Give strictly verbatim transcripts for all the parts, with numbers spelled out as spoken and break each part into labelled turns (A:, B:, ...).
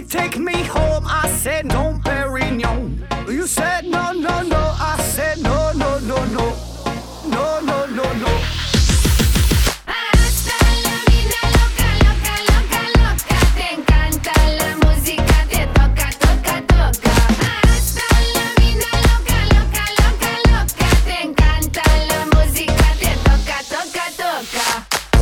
A: take me home? I said no, Perignon. You said no, no, no. I said no, no, no, no. No, no, no, no.
B: Hasta la vida loca, loca, loca, loca. Te encanta la música, te toca, toca, toca. Hasta la vida loca, loca, loca, loca. Te encanta la música, te toca, toca, toca.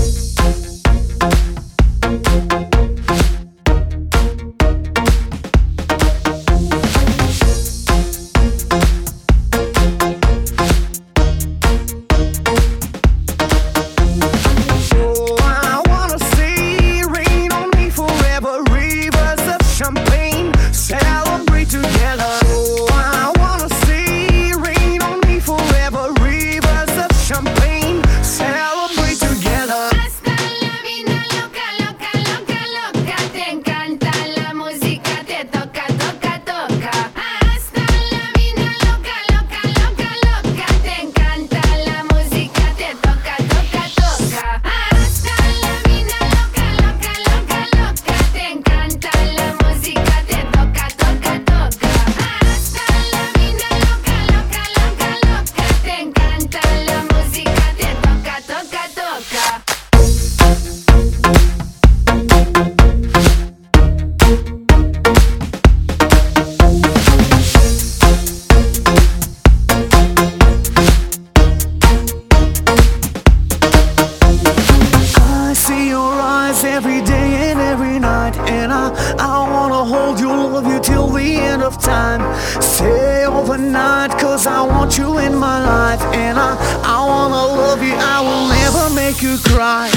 A: Every day and every night, and I, I wanna hold you, love you till the end of time. Stay overnight, cause I want you in my life, and I, I wanna love you, I will never make you cry.